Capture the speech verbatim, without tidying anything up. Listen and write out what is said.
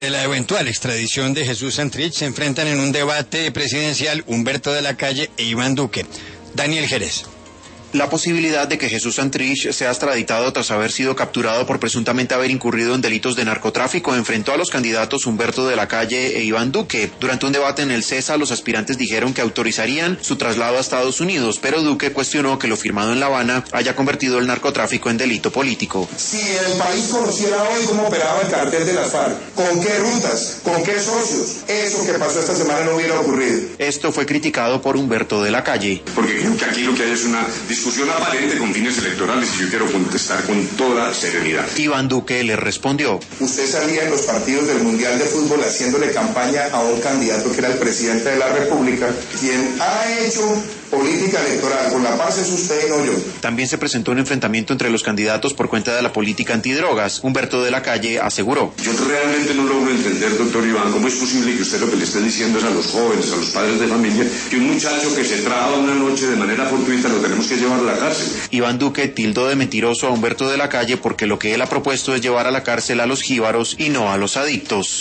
De la eventual extradición de Jesús Santrich se enfrentan en un debate presidencial Humberto de la Calle e Iván Duque. Daniel Jerez. La posibilidad de que Jesús Santrich sea extraditado tras haber sido capturado por presuntamente haber incurrido en delitos de narcotráfico enfrentó a los candidatos Humberto de la Calle e Iván Duque. Durante un debate en el CESA, los aspirantes dijeron que autorizarían su traslado a Estados Unidos, pero Duque cuestionó que lo firmado en La Habana haya convertido el narcotráfico en delito político. Si el país conociera hoy cómo operaba el cartel de las FARC, con qué rutas, con qué socios, eso que pasó esta semana no hubiera ocurrido. Esto fue criticado por Humberto de la Calle. Porque creo que aquí lo que hay es una discusión aparente con fines electorales y yo quiero contestar con toda serenidad. Iván Duque le respondió. Usted salía en los partidos del Mundial de Fútbol haciéndole campaña a un candidato que era el presidente de la República, quien ha hecho política electoral, con la paz es usted y no yo. También se presentó un enfrentamiento entre los candidatos por cuenta de la política antidrogas. Humberto de la Calle aseguró. Yo realmente no logro entender, doctor Iván, cómo es posible que usted lo que le esté diciendo es a los jóvenes, a los padres de familia, que un muchacho que se traba una noche de manera fortuita lo tenemos que llevar a la cárcel. Iván Duque tildó de mentiroso a Humberto de la Calle porque lo que él ha propuesto es llevar a la cárcel a los jíbaros y no a los adictos.